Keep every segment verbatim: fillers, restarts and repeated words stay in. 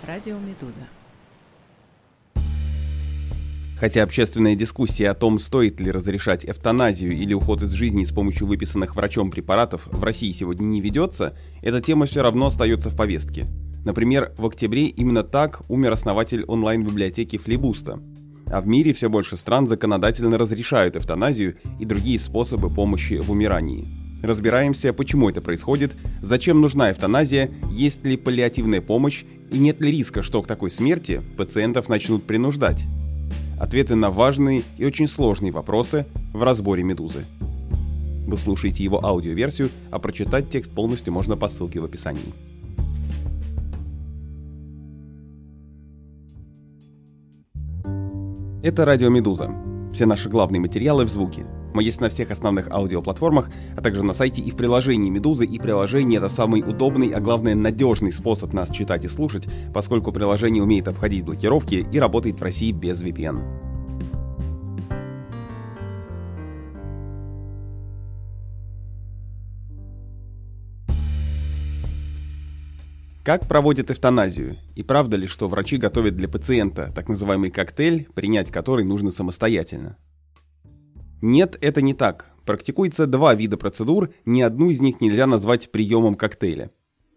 Радио Медуза. Хотя общественная дискуссия о том, стоит ли разрешать эвтаназию или уход из жизни с помощью выписанных врачом препаратов в России сегодня не ведется, эта тема все равно остается в повестке. Например, в октябре именно так умер основатель онлайн-библиотеки Флибуста. А в мире все больше стран законодательно разрешают эвтаназию и другие способы помощи в умирании. Разбираемся, почему это происходит, зачем нужна эвтаназия, есть ли паллиативная помощь и нет ли риска, что к такой смерти пациентов начнут принуждать. Ответы на важные и очень сложные вопросы в разборе «Медузы». Вы слушаете его аудиоверсию, а прочитать текст полностью можно по ссылке в описании. Это Радио Медуза. Все наши главные материалы в звуке. Мы есть на всех основных аудиоплатформах, а также на сайте и в приложении Медузы. И приложение — это самый удобный, а главное надежный способ нас читать и слушать, поскольку приложение умеет обходить блокировки и работает в России без ви пи эн. Как проводят эвтаназию? И правда ли, что врачи готовят для пациента так называемый коктейль, принять который нужно самостоятельно? Нет, это не так. Практикуется два вида процедур, ни одну из них нельзя назвать приемом коктейля.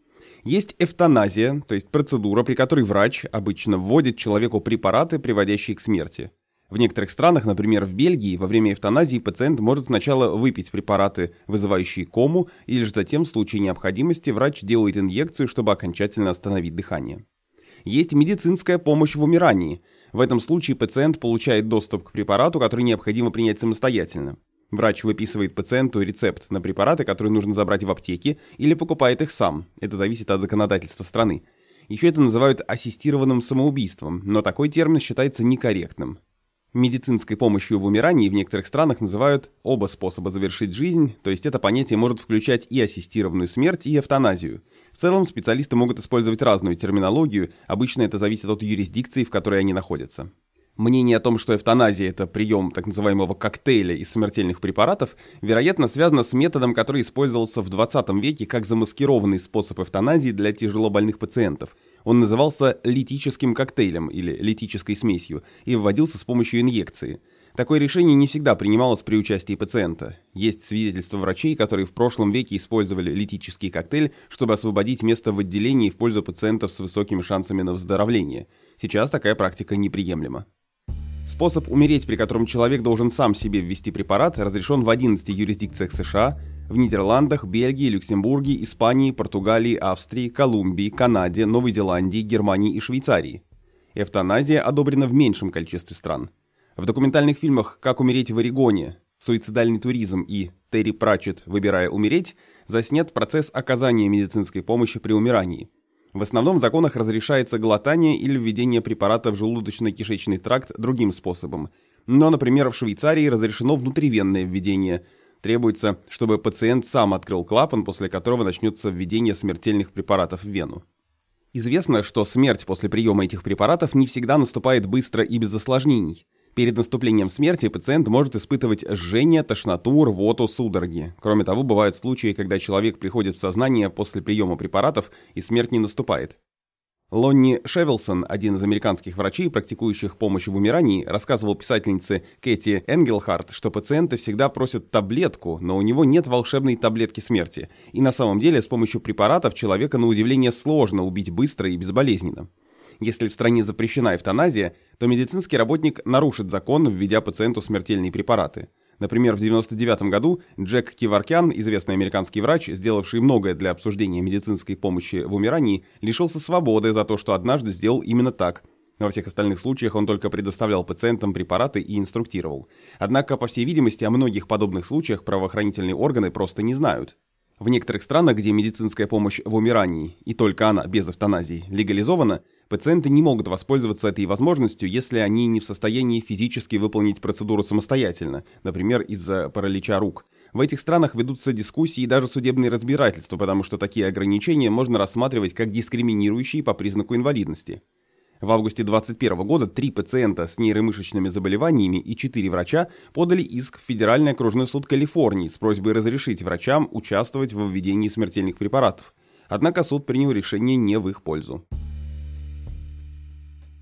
Есть эвтаназия, то есть процедура, при которой врач обычно вводит человеку препараты, приводящие к смерти. В некоторых странах, например, в Бельгии, во время эвтаназии пациент может сначала выпить препараты, вызывающие кому, и лишь затем, в случае необходимости, врач делает инъекцию, чтобы окончательно остановить дыхание. Есть медицинская помощь в умирании. В этом случае пациент получает доступ к препарату, который необходимо принять самостоятельно. Врач выписывает пациенту рецепт на препараты, которые нужно забрать в аптеке, или покупает их сам. Это зависит от законодательства страны. Еще это называют ассистированным самоубийством, но такой термин считается некорректным. Медицинской помощью в умирании в некоторых странах называют оба способа завершить жизнь, то есть это понятие может включать и ассистированную смерть, и эвтаназию. В целом специалисты могут использовать разную терминологию, обычно это зависит от юрисдикции, в которой они находятся. Мнение о том, что эвтаназия – это прием так называемого коктейля из смертельных препаратов, вероятно, связано с методом, который использовался в двадцатом веке как замаскированный способ эвтаназии для тяжелобольных пациентов. Он назывался литическим коктейлем или литической смесью и вводился с помощью инъекции. Такое решение не всегда принималось при участии пациента. Есть свидетельства врачей, которые в прошлом веке использовали литический коктейль, чтобы освободить место в отделении в пользу пациентов с высокими шансами на выздоровление. Сейчас такая практика неприемлема. Способ умереть, при котором человек должен сам себе ввести препарат, разрешен в одиннадцати юрисдикциях США, в Нидерландах, Бельгии, Люксембурге, Испании, Португалии, Австрии, Колумбии, Канаде, Новой Зеландии, Германии и Швейцарии. Эвтаназия одобрена в меньшем количестве стран. В документальных фильмах «Как умереть в Орегоне», «Суицидальный туризм» и «Терри Пратчетт. Выбирая умереть» заснят процесс оказания медицинской помощи при умирании. В основном в законах разрешается глотание или введение препарата в желудочно-кишечный тракт другим способом. Но, например, в Швейцарии разрешено внутривенное введение. Требуется, чтобы пациент сам открыл клапан, после которого начнется введение смертельных препаратов в вену. Известно, что смерть после приема этих препаратов не всегда наступает быстро и без осложнений. Перед наступлением смерти пациент может испытывать жжение, тошноту, рвоту, судороги. Кроме того, бывают случаи, когда человек приходит в сознание после приема препаратов и смерть не наступает. Лонни Шевелсон, один из американских врачей, практикующих помощь в умирании, рассказывал писательнице Кэти Энгелхарт, что пациенты всегда просят таблетку, но у него нет волшебной таблетки смерти. И на самом деле с помощью препаратов человека на удивление сложно убить быстро и безболезненно. Если в стране запрещена эвтаназия, то медицинский работник нарушит закон, введя пациенту смертельные препараты. Например, в девяносто девятом году Джек Киваркян, известный американский врач, сделавший многое для обсуждения медицинской помощи в умирании, лишился свободы за то, что однажды сделал именно так. Во всех остальных случаях он только предоставлял пациентам препараты и инструктировал. Однако, по всей видимости, о многих подобных случаях правоохранительные органы просто не знают. В некоторых странах, где медицинская помощь в умирании, и только она, без эвтаназии, легализована, пациенты не могут воспользоваться этой возможностью, если они не в состоянии физически выполнить процедуру самостоятельно, например, из-за паралича рук. В этих странах ведутся дискуссии и даже судебные разбирательства, потому что такие ограничения можно рассматривать как дискриминирующие по признаку инвалидности. В августе двадцать первого года три пациента с нейромышечными заболеваниями и четыре врача подали иск в Федеральный окружной суд Калифорнии с просьбой разрешить врачам участвовать в введении смертельных препаратов. Однако суд принял решение не в их пользу.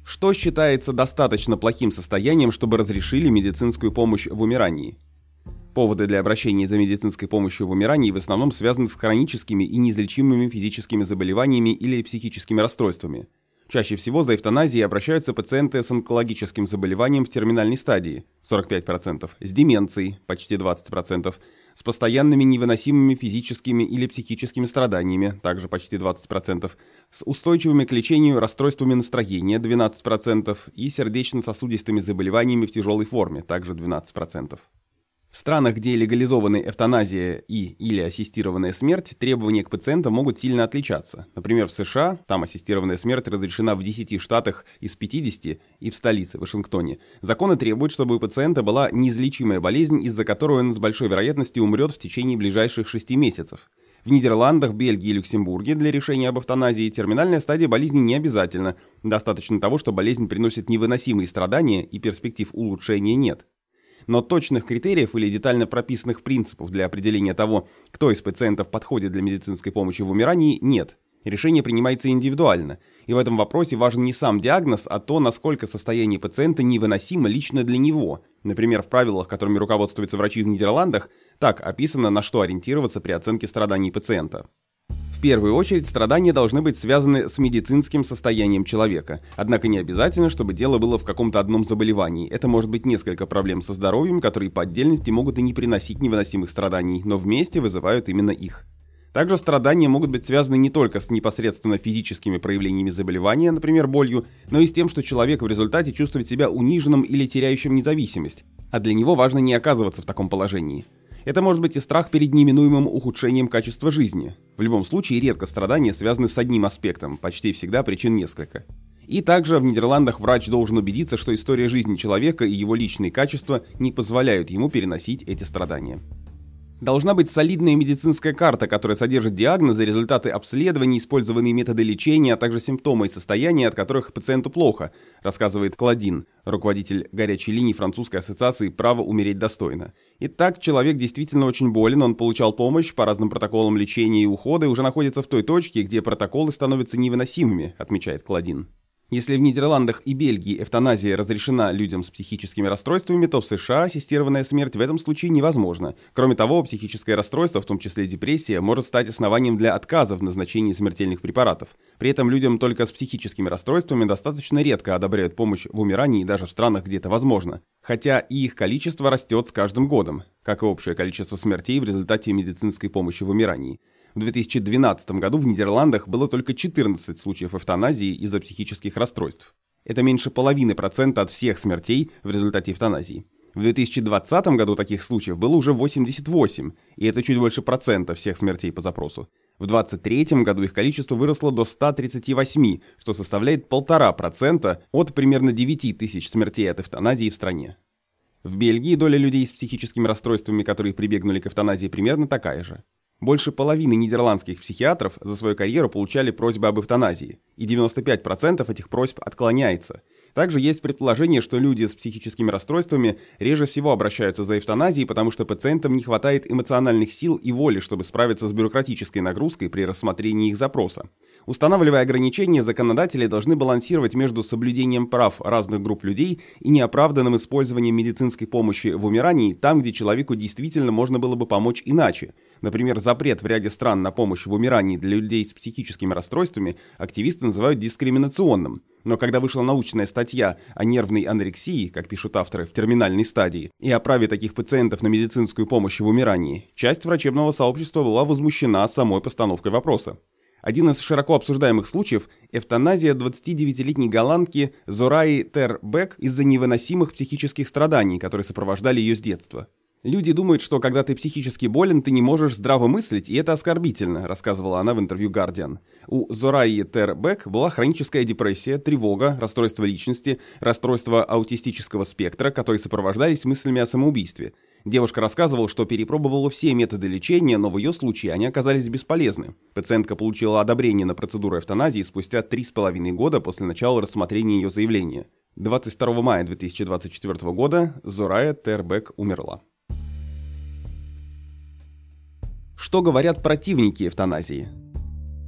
Что считается достаточно плохим состоянием, чтобы разрешили медицинскую помощь в умирании? Поводы для обращения за медицинской помощью в умирании в основном связаны с хроническими и неизлечимыми физическими заболеваниями или психическими расстройствами. Чаще всего за эвтаназией обращаются пациенты с онкологическим заболеванием в терминальной стадии – сорок пять процентов, с деменцией – почти двадцать процентов, с постоянными невыносимыми физическими или психическими страданиями – также почти двадцать процентов, с устойчивыми к лечению расстройствами настроения – двенадцать процентов и сердечно-сосудистыми заболеваниями в тяжелой форме – также двенадцать процентов. В странах, где легализованы эвтаназия и или ассистированная смерть, требования к пациентам могут сильно отличаться. Например, в США, там ассистированная смерть разрешена в десяти штатах из пятидесяти и в столице, Вашингтоне. Законы требуют, чтобы у пациента была неизлечимая болезнь, из-за которой он с большой вероятностью умрет в течение ближайших шести месяцев. В Нидерландах, Бельгии и Люксембурге для решения об эвтаназии терминальная стадия болезни не обязательна. Достаточно того, что болезнь приносит невыносимые страдания и перспектив улучшения нет. Но точных критериев или детально прописанных принципов для определения того, кто из пациентов подходит для медицинской помощи в умирании, нет. Решение принимается индивидуально, и в этом вопросе важен не сам диагноз, а то, насколько состояние пациента невыносимо лично для него. Например, в правилах, которыми руководствуются врачи в Нидерландах, так описано, на что ориентироваться при оценке страданий пациента. В первую очередь, страдания должны быть связаны с медицинским состоянием человека. Однако не обязательно, чтобы дело было в каком-то одном заболевании. Это может быть несколько проблем со здоровьем, которые по отдельности могут и не приносить невыносимых страданий, но вместе вызывают именно их. Также страдания могут быть связаны не только с непосредственно физическими проявлениями заболевания, например, болью, но и с тем, что человек в результате чувствует себя униженным или теряющим независимость, а для него важно не оказываться в таком положении. Это может быть и страх перед неминуемым ухудшением качества жизни. В любом случае, редко страдания связаны с одним аспектом, почти всегда причин несколько. И также в Нидерландах врач должен убедиться, что история жизни человека и его личные качества не позволяют ему переносить эти страдания. Должна быть солидная медицинская карта, которая содержит диагнозы, результаты обследований, использованные методы лечения, а также симптомы и состояния, от которых пациенту плохо, рассказывает Клодин, руководитель горячей линии французской ассоциации «Право умереть достойно». Итак, человек действительно очень болен, он получал помощь по разным протоколам лечения и ухода и уже находится в той точке, где протоколы становятся невыносимыми, отмечает Клодин. Если в Нидерландах и Бельгии эвтаназия разрешена людям с психическими расстройствами, то в США ассистированная смерть в этом случае невозможна. Кроме того, психическое расстройство, в том числе депрессия, может стать основанием для отказа в назначении смертельных препаратов. При этом людям только с психическими расстройствами достаточно редко одобряют помощь в умирании даже в странах, где это возможно. Хотя и их количество растет с каждым годом, как и общее количество смертей в результате медицинской помощи в умирании. В две тысячи двенадцатом году в Нидерландах было только четырнадцать случаев эвтаназии из-за психических расстройств. Это меньше половины процента от всех смертей в результате эвтаназии. В две тысячи двадцатом году таких случаев было уже восемьдесят восемь, и это чуть больше процента всех смертей по запросу. В две тысячи двадцать третьем году их количество выросло до ста тридцати восьми, что составляет полтора процента от примерно девяти тысяч смертей от эвтаназии в стране. В Бельгии доля людей с психическими расстройствами, которые прибегнули к эвтаназии, примерно такая же. Больше половины нидерландских психиатров за свою карьеру получали просьбы об эвтаназии, и девяносто пять процентов этих просьб отклоняется. Также есть предположение, что люди с психическими расстройствами реже всего обращаются за эвтаназией, потому что пациентам не хватает эмоциональных сил и воли, чтобы справиться с бюрократической нагрузкой при рассмотрении их запроса. Устанавливая ограничения, законодатели должны балансировать между соблюдением прав разных групп людей и неоправданным использованием медицинской помощи в умирании там, где человеку действительно можно было бы помочь иначе. Например, запрет в ряде стран на помощь в умирании для людей с психическими расстройствами активисты называют дискриминационным. Но когда вышла научная статья о нервной анорексии, как пишут авторы, в терминальной стадии, и о праве таких пациентов на медицинскую помощь в умирании, часть врачебного сообщества была возмущена самой постановкой вопроса. Один из широко обсуждаемых случаев – эвтаназия двадцатидевятилетней голландки Зораи Тер Бек из-за невыносимых психических страданий, которые сопровождали ее с детства. «Люди думают, что когда ты психически болен, ты не можешь здраво мыслить, и это оскорбительно», рассказывала она в интервью Guardian. У Зораи Тер Бек была хроническая депрессия, тревога, расстройство личности, расстройство аутистического спектра, которые сопровождались мыслями о самоубийстве. Девушка рассказывала, что перепробовала все методы лечения, но в ее случае они оказались бесполезны. Пациентка получила одобрение на процедуру эвтаназии спустя три с половиной года после начала рассмотрения ее заявления. двадцать второго мая две тысячи двадцать четвёртого года Зорая Тер Бек умерла. Что говорят противники эвтаназии?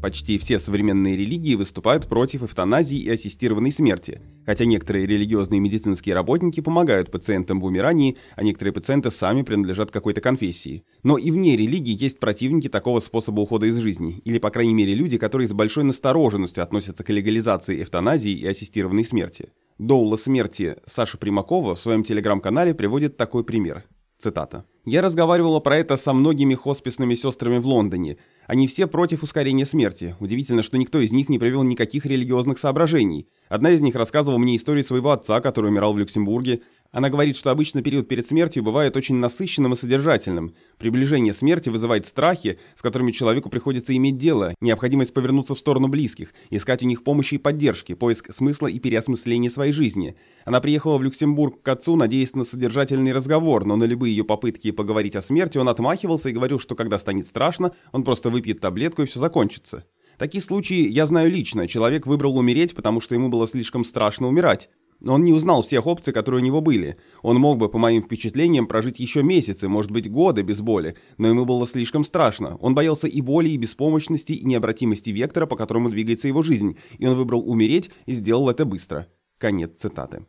Почти все современные религии выступают против эвтаназии и ассистированной смерти, хотя некоторые религиозные и медицинские работники помогают пациентам в умирании, а некоторые пациенты сами принадлежат какой-то конфессии. Но и вне религии есть противники такого способа ухода из жизни, или, по крайней мере, люди, которые с большой настороженностью относятся к легализации эвтаназии и ассистированной смерти. Доула смерти Саша Примакова в своем телеграм-канале приводит такой пример. Цитата. «Я разговаривала про это со многими хосписными сестрами в Лондоне. Они все против ускорения смерти. Удивительно, что никто из них не привел никаких религиозных соображений. Одна из них рассказывала мне историю своего отца, который умирал в Люксембурге. Она говорит, что обычно период перед смертью бывает очень насыщенным и содержательным. Приближение смерти вызывает страхи, с которыми человеку приходится иметь дело, необходимость повернуться в сторону близких, искать у них помощи и поддержки, поиск смысла и переосмысление своей жизни. Она приехала в Люксембург к отцу, надеясь на содержательный разговор, но на любые ее попытки поговорить о смерти он отмахивался и говорил, что когда станет страшно, он просто выпьет таблетку и все закончится. Такие случаи я знаю лично. Человек выбрал умереть, потому что ему было слишком страшно умирать. Но он не узнал всех опций, которые у него были. Он мог бы, по моим впечатлениям, прожить еще месяцы, может быть, годы без боли, но ему было слишком страшно. Он боялся и боли, и беспомощности, и необратимости вектора, по которому двигается его жизнь, и он выбрал умереть и сделал это быстро». Конец цитаты.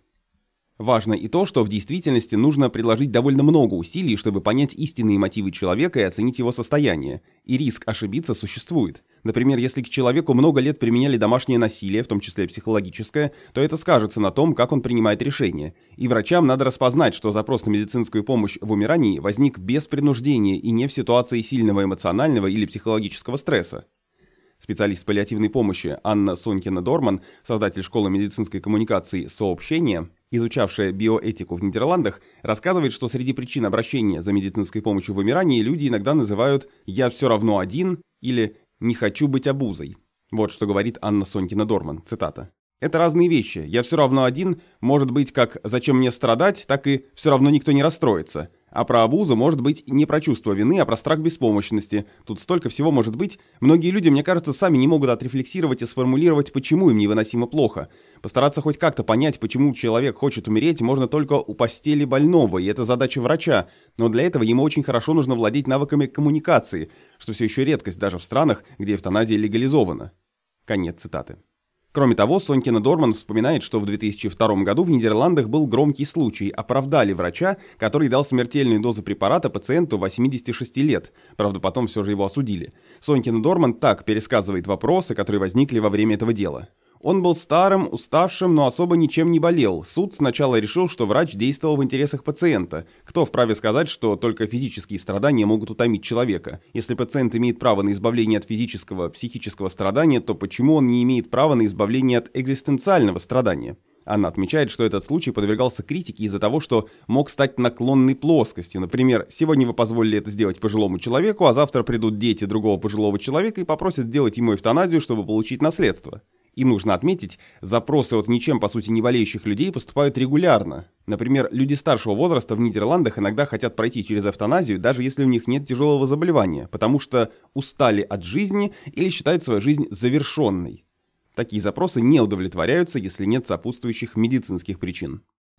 Важно и то, что в действительности нужно приложить довольно много усилий, чтобы понять истинные мотивы человека и оценить его состояние. И риск ошибиться существует. Например, если к человеку много лет применяли домашнее насилие, в том числе психологическое, то это скажется на том, как он принимает решения. И врачам надо распознать, что запрос на медицинскую помощь в умирании возник без принуждения и не в ситуации сильного эмоционального или психологического стресса. Специалист паллиативной помощи Анна Сонькина-Дорман, создатель школы медицинской коммуникации «Сообщение», изучавшая биоэтику в Нидерландах, рассказывает, что среди причин обращения за медицинской помощью в умирании люди иногда называют «я все равно один» или «не хочу быть обузой». Вот что говорит Анна Сонькина-Дорман, цитата. «Это разные вещи. Я все равно один может быть как «зачем мне страдать», так и «все равно никто не расстроится». А про абузу может быть не про чувство вины, а про страх беспомощности. Тут столько всего может быть. Многие люди, мне кажется, сами не могут отрефлексировать и сформулировать, почему им невыносимо плохо. Постараться хоть как-то понять, почему человек хочет умереть, можно только у постели больного, и это задача врача. Но для этого ему очень хорошо нужно владеть навыками коммуникации, что все еще редкость даже в странах, где эвтаназия легализована». Конец цитаты. Кроме того, Сонькина-Дорман вспоминает, что в две тысячи втором году в Нидерландах был громкий случай. Оправдали врача, который дал смертельную дозу препарата пациенту восьмидесяти шести лет. Правда, потом все же его осудили. Сонькина-Дорман так пересказывает вопросы, которые возникли во время этого дела. Он был старым, уставшим, но особо ничем не болел. Суд сначала решил, что врач действовал в интересах пациента. Кто вправе сказать, что только физические страдания могут утомить человека? Если пациент имеет право на избавление от физического, психического страдания, то почему он не имеет права на избавление от экзистенциального страдания? Она отмечает, что этот случай подвергался критике из-за того, что мог стать наклонной плоскостью. Например, сегодня вы позволили это сделать пожилому человеку, а завтра придут дети другого пожилого человека и попросят сделать ему эвтаназию, чтобы получить наследство. И нужно отметить, запросы от ничем по сути не болеющих людей поступают регулярно. Например, люди старшего возраста в Нидерландах иногда хотят пройти через эвтаназию, даже если у них нет тяжелого заболевания, потому что устали от жизни или считают свою жизнь завершенной. Такие запросы не удовлетворяются, если нет сопутствующих медицинских причин.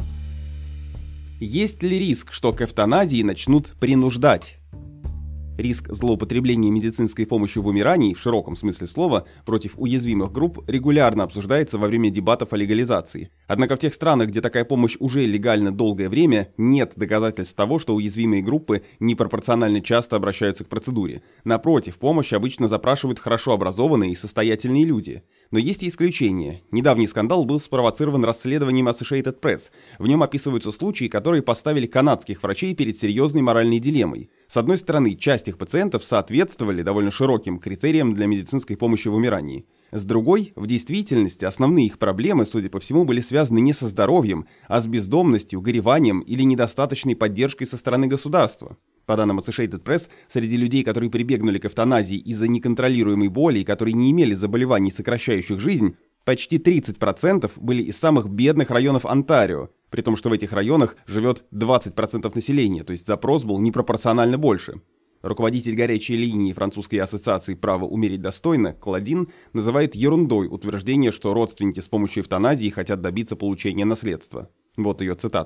Есть ли риск, что к эвтаназии начнут принуждать? Риск злоупотребления медицинской помощью в умирании, в широком смысле слова, против уязвимых групп регулярно обсуждается во время дебатов о легализации. Однако в тех странах, где такая помощь уже легальна долгое время, нет доказательств того, что уязвимые группы непропорционально часто обращаются к процедуре. Напротив, помощь обычно запрашивают хорошо образованные и состоятельные люди. Но есть и исключения. Недавний скандал был спровоцирован расследованием Associated Press. В нем описываются случаи, которые поставили канадских врачей перед серьезной моральной дилеммой. С одной стороны, часть их пациентов соответствовали довольно широким критериям для медицинской помощи в умирании. С другой, в действительности, основные их проблемы, судя по всему, были связаны не со здоровьем, а с бездомностью, гореванием или недостаточной поддержкой со стороны государства. По данным Associated Press, среди людей, которые прибегнули к эвтаназии из-за неконтролируемой боли и которые не имели заболеваний, сокращающих жизнь, почти тридцать процентов были из самых бедных районов Онтарио, при том, что в этих районах живет двадцать процентов населения, то есть запрос был непропорционально больше. Руководитель горячей линии французской ассоциации «Право умереть достойно» Клодин называет ерундой утверждение, что родственники с помощью эвтаназии хотят добиться получения наследства. Вот ее цитата.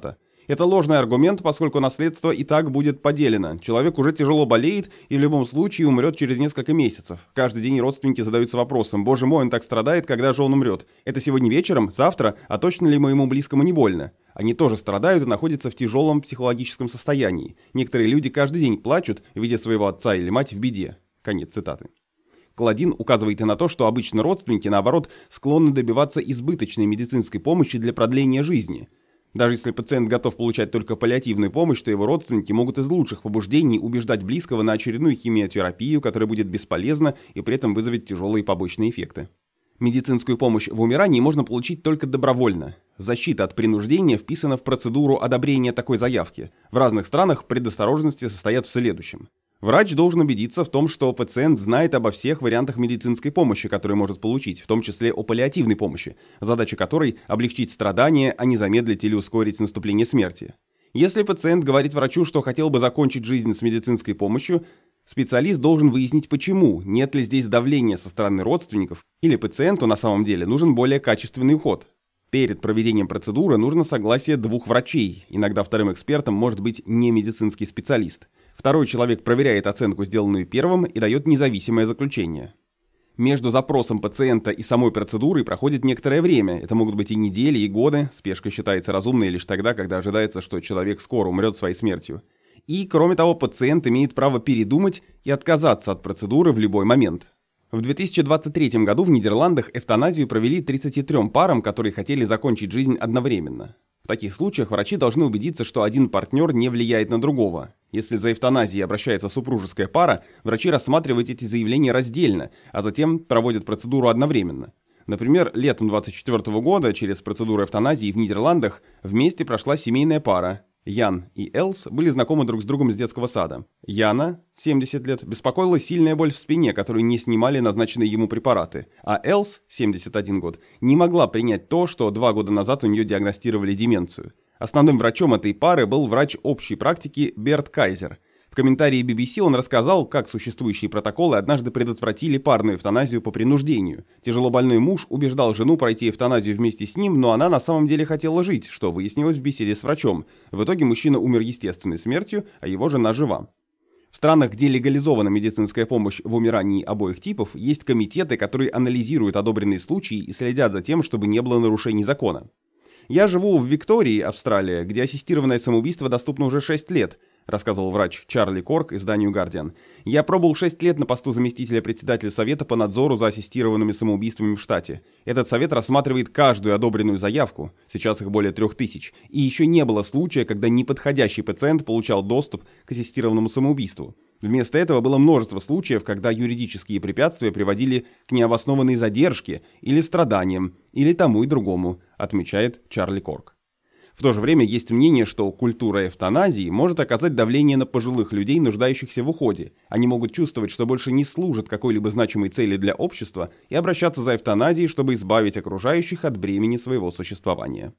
Это ложный аргумент, поскольку наследство и так будет поделено. Человек уже тяжело болеет и в любом случае умрет через несколько месяцев. Каждый день родственники задаются вопросом: «Боже мой, он так страдает, когда же он умрет? Это сегодня вечером? Завтра? А точно ли моему близкому не больно?» Они тоже страдают и находятся в тяжелом психологическом состоянии. Некоторые люди каждый день плачут, видя своего отца или мать в беде. Конец цитаты. Клодин указывает и на то, что обычно родственники, наоборот, склонны добиваться избыточной медицинской помощи для продления жизни. Даже если пациент готов получать только паллиативную помощь, то его родственники могут из лучших побуждений убеждать близкого на очередную химиотерапию, которая будет бесполезна и при этом вызовет тяжелые побочные эффекты. Медицинскую помощь в умирании можно получить только добровольно. Защита от принуждения вписана в процедуру одобрения такой заявки. В разных странах предосторожности состоят в следующем. Врач должен убедиться в том, что пациент знает обо всех вариантах медицинской помощи, которые может получить, в том числе о паллиативной помощи, задача которой – облегчить страдания, а не замедлить или ускорить наступление смерти. Если пациент говорит врачу, что хотел бы закончить жизнь с медицинской помощью, специалист должен выяснить почему, нет ли здесь давления со стороны родственников, или пациенту на самом деле нужен более качественный уход. Перед проведением процедуры нужно согласие двух врачей, иногда вторым экспертом может быть не медицинский специалист. Второй человек проверяет оценку, сделанную первым, и дает независимое заключение. Между запросом пациента и самой процедурой проходит некоторое время, это могут быть и недели, и годы, спешка считается разумной лишь тогда, когда ожидается, что человек скоро умрет своей смертью. И, кроме того, пациент имеет право передумать и отказаться от процедуры в любой момент. В две тысячи двадцать третьем году в Нидерландах эвтаназию провели тридцати трём парам, которые хотели закончить жизнь одновременно. В таких случаях врачи должны убедиться, что один партнер не влияет на другого. Если за эвтаназией обращается супружеская пара, врачи рассматривают эти заявления раздельно, а затем проводят процедуру одновременно. Например, летом двадцать четвёртого года через процедуру эвтаназии в Нидерландах вместе прошла семейная пара. Ян и Элс были знакомы друг с другом с детского сада. Яна, семьдесят лет, беспокоила сильная боль в спине, которую не снимали назначенные ему препараты, а Элс, семьдесят один год, не могла принять то, что два года назад у нее диагностировали деменцию. Основным врачом этой пары был врач общей практики Берт Кайзер. В комментарии би би си он рассказал, как существующие протоколы однажды предотвратили парную эвтаназию по принуждению. Тяжелобольной муж убеждал жену пройти эвтаназию вместе с ним, но она на самом деле хотела жить, что выяснилось в беседе с врачом. В итоге мужчина умер естественной смертью, а его жена жива. В странах, где легализована медицинская помощь в умирании обоих типов, есть комитеты, которые анализируют одобренные случаи и следят за тем, чтобы не было нарушений закона. «Я живу в Виктории, Австралия, где ассистированное самоубийство доступно уже шесть лет», рассказывал врач Чарли Корк изданию «Гардиан». «Я пробыл шесть лет на посту заместителя председателя Совета по надзору за ассистированными самоубийствами в штате. Этот совет рассматривает каждую одобренную заявку, сейчас их более трех тысяч, и еще не было случая, когда неподходящий пациент получал доступ к ассистированному самоубийству. Вместо этого было множество случаев, когда юридические препятствия приводили к необоснованной задержке или страданиям, или тому и другому», отмечает Чарли Корк. В то же время есть мнение, что культура эвтаназии может оказать давление на пожилых людей, нуждающихся в уходе. Они могут чувствовать, что больше не служат какой-либо значимой цели для общества и обращаться за эвтаназией, чтобы избавить окружающих от бремени своего существования.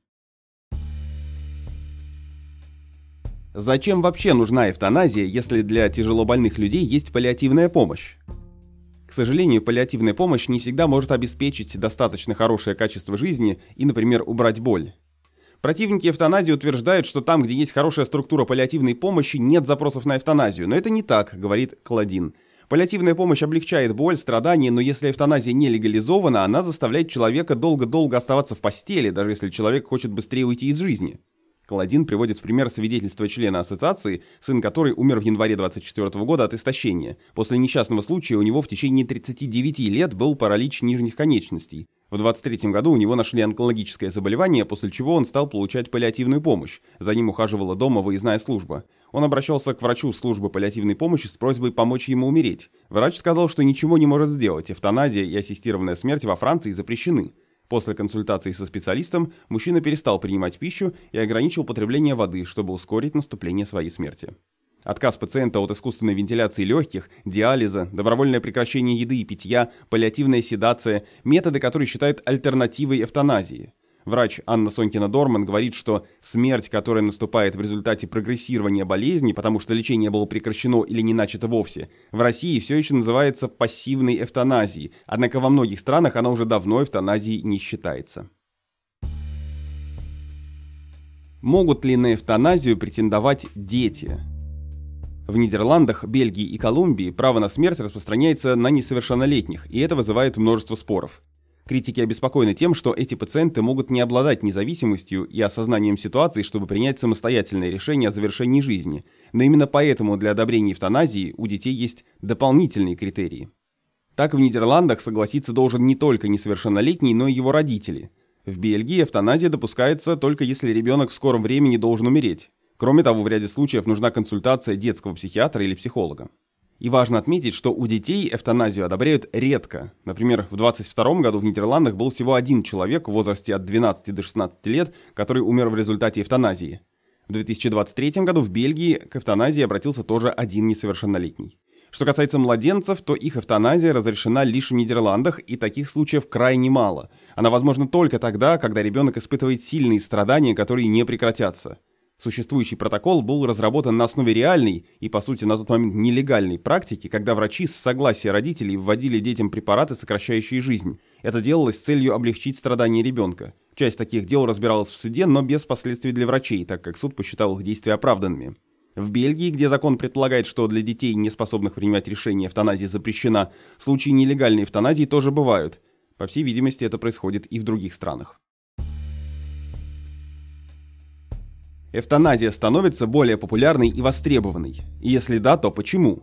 Зачем вообще нужна эвтаназия, если для тяжелобольных людей есть паллиативная помощь? К сожалению, паллиативная помощь не всегда может обеспечить достаточно хорошее качество жизни и, например, убрать боль. Противники эвтаназии утверждают, что там, где есть хорошая структура паллиативной помощи, нет запросов на эвтаназию. Но это не так, говорит Клодин. Паллиативная помощь облегчает боль, страдания, но если эвтаназия не легализована, она заставляет человека долго-долго оставаться в постели, даже если человек хочет быстрее уйти из жизни. Клодин приводит в пример свидетельство члена ассоциации, сын которой умер в январе двадцать четвёртого года от истощения. После несчастного случая у него в течение тридцати девяти лет был паралич нижних конечностей. В двадцать третьем году у него нашли онкологическое заболевание, после чего он стал получать паллиативную помощь. За ним ухаживала дома выездная служба. Он обращался к врачу службы паллиативной помощи с просьбой помочь ему умереть. Врач сказал, что ничего не может сделать, эвтаназия и ассистированная смерть во Франции запрещены. После консультации со специалистом мужчина перестал принимать пищу и ограничил потребление воды, чтобы ускорить наступление своей смерти. Отказ пациента от искусственной вентиляции легких, диализа, добровольное прекращение еды и питья, паллиативная седация – методы, которые считают альтернативой эвтаназии. Врач Анна Сонькина-Дорман говорит, что смерть, которая наступает в результате прогрессирования болезни, потому что лечение было прекращено или не начато вовсе, в России все еще называется пассивной эвтаназией, однако во многих странах она уже давно эвтаназией не считается. Могут ли на эвтаназию претендовать дети? В Нидерландах, Бельгии и Колумбии право на смерть распространяется на несовершеннолетних, и это вызывает множество споров. Критики обеспокоены тем, что эти пациенты могут не обладать независимостью и осознанием ситуации, чтобы принять самостоятельное решение о завершении жизни. Но именно поэтому для одобрения эвтаназии у детей есть дополнительные критерии. Так в Нидерландах согласиться должен не только несовершеннолетний, но и его родители. В Бельгии эвтаназия допускается только если ребенок в скором времени должен умереть. Кроме того, в ряде случаев нужна консультация детского психиатра или психолога. И важно отметить, что у детей эвтаназию одобряют редко. Например, в двадцать втором году в Нидерландах был всего один человек в возрасте от двенадцати до шестнадцати лет, который умер в результате эвтаназии. В две тысячи двадцать третьем году в Бельгии к эвтаназии обратился тоже один несовершеннолетний. Что касается младенцев, то их эвтаназия разрешена лишь в Нидерландах, и таких случаев крайне мало. Она возможна только тогда, когда ребенок испытывает сильные страдания, которые не прекратятся. Существующий протокол был разработан на основе реальной и, по сути, на тот момент нелегальной практики, когда врачи с согласия родителей вводили детям препараты, сокращающие жизнь. Это делалось с целью облегчить страдания ребенка. Часть таких дел разбиралась в суде, но без последствий для врачей, так как суд посчитал их действия оправданными. В Бельгии, где закон предполагает, что для детей, не способных принимать решения, эвтаназия запрещена, случаи нелегальной эвтаназии тоже бывают. По всей видимости, это происходит и в других странах. Эвтаназия становится более популярной и востребованной. И если да, то почему?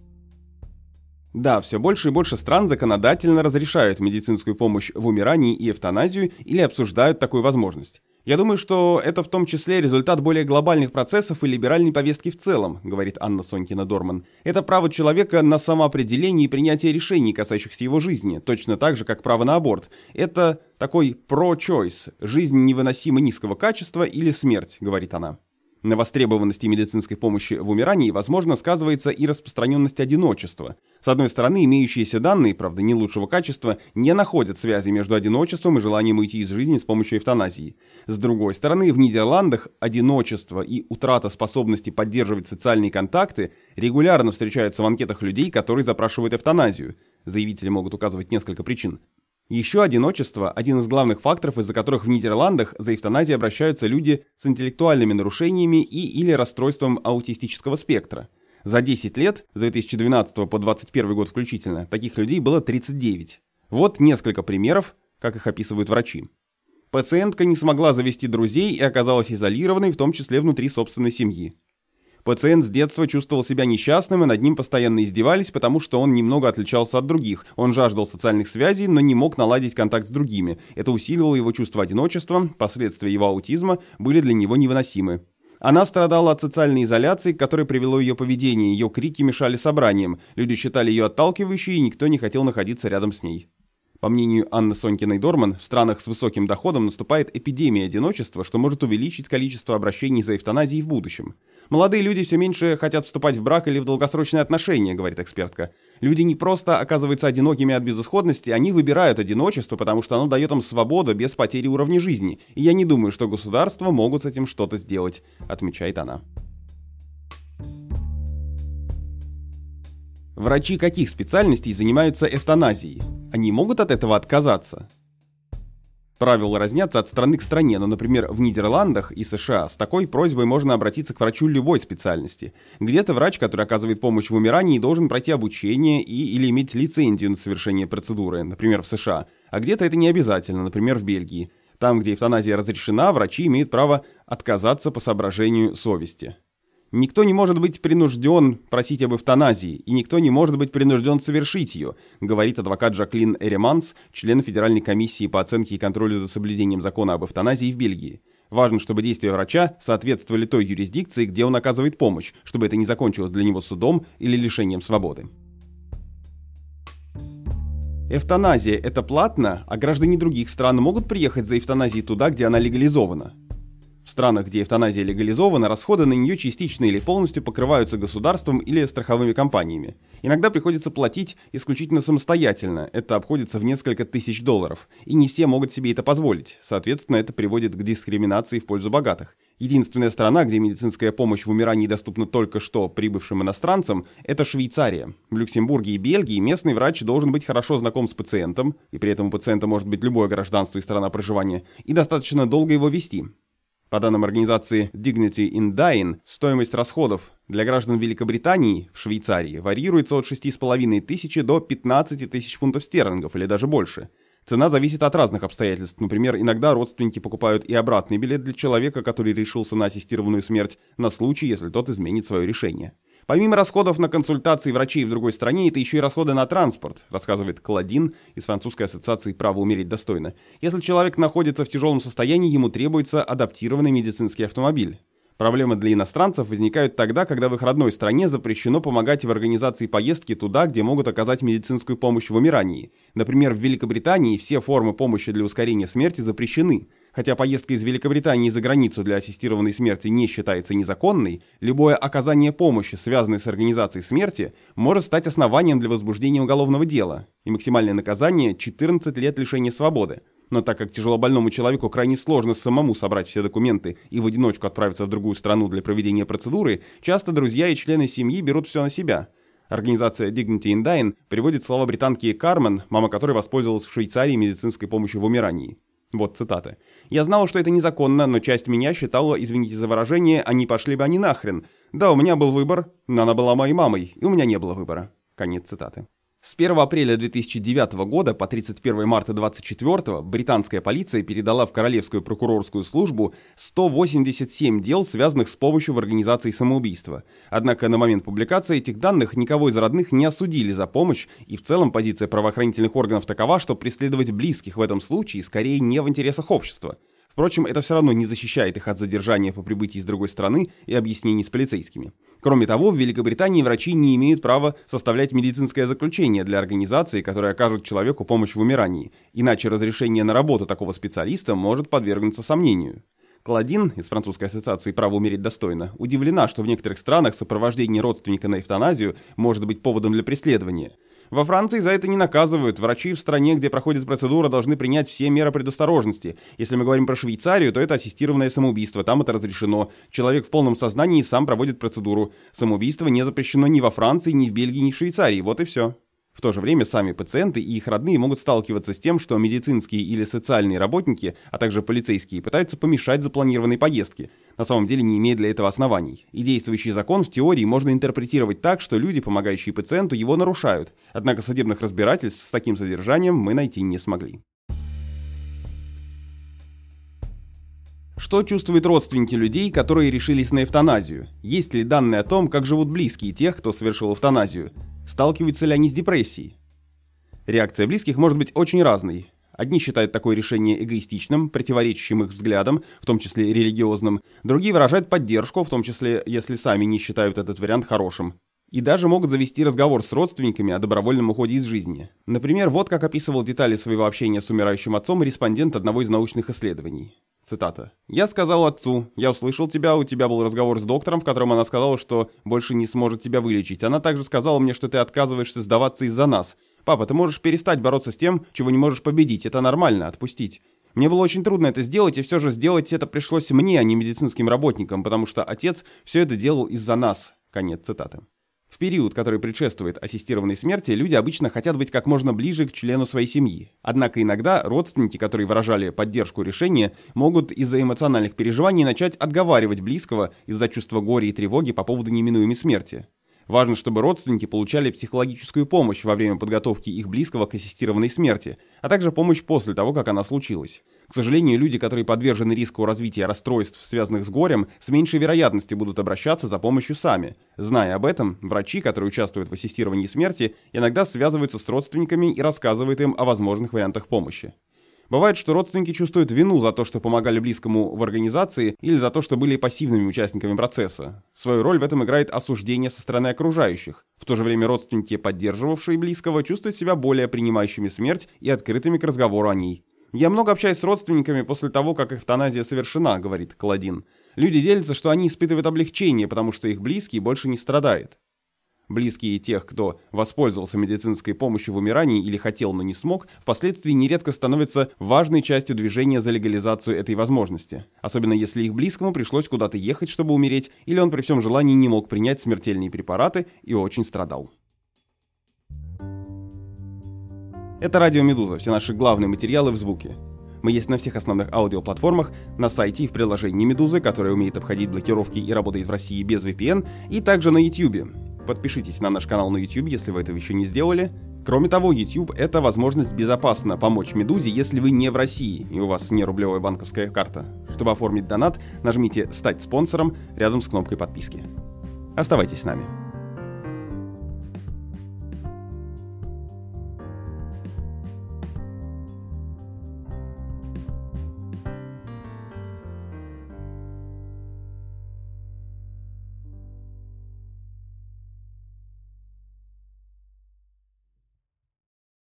Да, все больше и больше стран законодательно разрешают медицинскую помощь в умирании и эвтаназию или обсуждают такую возможность. Я думаю, что это в том числе результат более глобальных процессов и либеральной повестки в целом, говорит Анна Сонькина-Дорман. Это право человека на самоопределение и принятие решений, касающихся его жизни, точно так же, как право на аборт. Это такой pro-choice, жизнь невыносимо низкого качества или смерть, говорит она. На востребованности медицинской помощи в умирании, возможно, сказывается и распространенность одиночества. С одной стороны, имеющиеся данные, правда, не лучшего качества, не находят связи между одиночеством и желанием уйти из жизни с помощью эвтаназии. С другой стороны, в Нидерландах одиночество и утрата способности поддерживать социальные контакты регулярно встречаются в анкетах людей, которые запрашивают эвтаназию. Заявители могут указывать несколько причин. Еще одиночество – один из главных факторов, из-за которых в Нидерландах за эвтаназией обращаются люди с интеллектуальными нарушениями и или расстройством аутистического спектра. За десять лет, с две тысячи двенадцатого по двадцать первый год включительно, таких людей было тридцать девять. Вот несколько примеров, как их описывают врачи. Пациентка не смогла завести друзей и оказалась изолированной, в том числе внутри собственной семьи. Пациент с детства чувствовал себя несчастным, и над ним постоянно издевались, потому что он немного отличался от других. Он жаждал социальных связей, но не мог наладить контакт с другими. Это усиливало его чувство одиночества, последствия его аутизма были для него невыносимы. Она страдала от социальной изоляции, к которой привело ее поведение. Ее крики мешали собраниям. Люди считали ее отталкивающей, и никто не хотел находиться рядом с ней. По мнению Анны Сонькиной-Дорман, в странах с высоким доходом наступает эпидемия одиночества, что может увеличить количество обращений за эвтаназией в будущем. Молодые люди все меньше хотят вступать в брак или в долгосрочные отношения, говорит экспертка. Люди не просто оказываются одинокими от безысходности, они выбирают одиночество, потому что оно дает им свободу без потери уровня жизни. И я не думаю, что государства могут с этим что-то сделать, отмечает она. Врачи каких специальностей занимаются эвтаназией? Они могут от этого отказаться? Правила разнятся от страны к стране, но, например, в Нидерландах и США с такой просьбой можно обратиться к врачу любой специальности. Где-то врач, который оказывает помощь в умирании, должен пройти обучение и или иметь лицензию на совершение процедуры, например, в США. А где-то это не обязательно, например, в Бельгии. Там, где эвтаназия разрешена, врачи имеют право отказаться по соображению совести. Никто не может быть принужден просить об эвтаназии, и никто не может быть принужден совершить ее, говорит адвокат Жаклин Эреманс, член Федеральной комиссии по оценке и контролю за соблюдением закона об эвтаназии в Бельгии. Важно, чтобы действия врача соответствовали той юрисдикции, где он оказывает помощь, чтобы это не закончилось для него судом или лишением свободы. Эвтаназия – это платно, а граждане других стран могут приехать за эвтаназией туда, где она легализована. В странах, где эвтаназия легализована, расходы на нее частично или полностью покрываются государством или страховыми компаниями. Иногда приходится платить исключительно самостоятельно, это обходится в несколько тысяч долларов, и не все могут себе это позволить, соответственно, это приводит к дискриминации в пользу богатых. Единственная страна, где медицинская помощь в умирании доступна только что прибывшим иностранцам, это Швейцария. В Люксембурге и Бельгии местный врач должен быть хорошо знаком с пациентом, и при этом у пациента может быть любое гражданство и страна проживания, и достаточно долго его вести. По данным организации Dignity in Dying, стоимость расходов для граждан Великобритании в Швейцарии варьируется от шести с половиной тысяч до пятнадцати тысяч фунтов стерлингов или даже больше. Цена зависит от разных обстоятельств. Например, иногда родственники покупают и обратный билет для человека, который решился на ассистированную смерть, на случай, если тот изменит свое решение. Помимо расходов на консультации врачей в другой стране, это еще и расходы на транспорт, рассказывает Клодин из французской ассоциации «Право умереть достойно». Если человек находится в тяжелом состоянии, ему требуется адаптированный медицинский автомобиль. Проблемы для иностранцев возникают тогда, когда в их родной стране запрещено помогать в организации поездки туда, где могут оказать медицинскую помощь в умирании. Например, в Великобритании все формы помощи для ускорения смерти запрещены. Хотя поездка из Великобритании за границу для ассистированной смерти не считается незаконной, любое оказание помощи, связанное с организацией смерти, может стать основанием для возбуждения уголовного дела, и максимальное наказание – четырнадцать лет лишения свободы. Но так как тяжелобольному человеку крайне сложно самому собрать все документы и в одиночку отправиться в другую страну для проведения процедуры, часто друзья и члены семьи берут все на себя. Организация Dignity in Dying приводит слова британки Кармен, мама которой воспользовалась в Швейцарии медицинской помощью в умирании. Вот цитата. «Я знала, что это незаконно, но часть меня считала, извините за выражение, они пошли бы они нахрен. Да, у меня был выбор, но она была моей мамой, и у меня не было выбора». Конец цитаты. С первого апреля две тысячи девятого года по тридцать первое марта две тысячи двадцать четвёртого британская полиция передала в Королевскую прокурорскую службу сто восемьдесят семь дел, связанных с помощью в организации самоубийства. Однако на момент публикации этих данных никого из родных не осудили за помощь, и в целом позиция правоохранительных органов такова, что преследовать близких в этом случае скорее не в интересах общества. Впрочем, это все равно не защищает их от задержания по прибытии из другой страны и объяснений с полицейскими. Кроме того, в Великобритании врачи не имеют права составлять медицинское заключение для организации, которая окажет человеку помощь в умирании, иначе разрешение на работу такого специалиста может подвергнуться сомнению. Клодин из французской ассоциации «Право умереть достойно» удивлена, что в некоторых странах сопровождение родственника на эвтаназию может быть поводом для преследования. Во Франции за это не наказывают. Врачи в стране, где проходит процедура, должны принять все меры предосторожности. Если мы говорим про Швейцарию, то это ассистированное самоубийство, там это разрешено. Человек в полном сознании сам проводит процедуру. Самоубийство не запрещено ни во Франции, ни в Бельгии, ни в Швейцарии. Вот и все. В то же время сами пациенты и их родные могут сталкиваться с тем, что медицинские или социальные работники, а также полицейские, пытаются помешать запланированной поездке, на самом деле не имея для этого оснований. И действующий закон в теории можно интерпретировать так, что люди, помогающие пациенту, его нарушают. Однако судебных разбирательств с таким содержанием мы найти не смогли. Что чувствуют родственники людей, которые решились на эвтаназию? Есть ли данные о том, как живут близкие тех, кто совершил эвтаназию? Сталкиваются ли они с депрессией? Реакция близких может быть очень разной. Одни считают такое решение эгоистичным, противоречащим их взглядам, в том числе религиозным. Другие выражают поддержку, в том числе, если сами не считают этот вариант хорошим. И даже могут завести разговор с родственниками о добровольном уходе из жизни. Например, вот как описывал детали своего общения с умирающим отцом респондент одного из научных исследований. Цитата. «Я сказал отцу, я услышал тебя, у тебя был разговор с доктором, в котором она сказала, что больше не сможет тебя вылечить. Она также сказала мне, что ты отказываешься сдаваться из-за нас. Папа, ты можешь перестать бороться с тем, чего не можешь победить. Это нормально, отпустить. Мне было очень трудно это сделать, и все же сделать это пришлось мне, а не медицинским работникам, потому что отец все это делал из-за нас». Конец цитаты. В период, который предшествует ассистированной смерти, люди обычно хотят быть как можно ближе к члену своей семьи. Однако иногда родственники, которые выражали поддержку решения, могут из-за эмоциональных переживаний начать отговаривать близкого из-за чувства горя и тревоги по поводу неминуемой смерти. Важно, чтобы родственники получали психологическую помощь во время подготовки их близкого к ассистированной смерти, а также помощь после того, как она случилась. К сожалению, люди, которые подвержены риску развития расстройств, связанных с горем, с меньшей вероятностью будут обращаться за помощью сами. Зная об этом, врачи, которые участвуют в ассистировании смерти, иногда связываются с родственниками и рассказывают им о возможных вариантах помощи. Бывает, что родственники чувствуют вину за то, что помогали близкому в организации, или за то, что были пассивными участниками процесса. Свою роль в этом играет осуждение со стороны окружающих. В то же время родственники, поддерживавшие близкого, чувствуют себя более принимающими смерть и открытыми к разговору о ней. «Я много общаюсь с родственниками после того, как эвтаназия совершена», — говорит Клодин. «Люди делятся, что они испытывают облегчение, потому что их близкий больше не страдает». Близкие тех, кто воспользовался медицинской помощью в умирании или хотел, но не смог, впоследствии нередко становятся важной частью движения за легализацию этой возможности. Особенно если их близкому пришлось куда-то ехать, чтобы умереть, или он при всем желании не мог принять смертельные препараты и очень страдал. Это Радио Медуза, все наши главные материалы в звуке. Мы есть на всех основных аудиоплатформах, на сайте и в приложении Медузы, которое умеет обходить блокировки и работает в России без ви пи эн, и также на YouTube. Подпишитесь на наш канал на YouTube, если вы этого еще не сделали. Кроме того, YouTube — это возможность безопасно помочь Медузе, если вы не в России и у вас не рублевая банковская карта. Чтобы оформить донат, нажмите «Стать спонсором» рядом с кнопкой подписки. Оставайтесь с нами.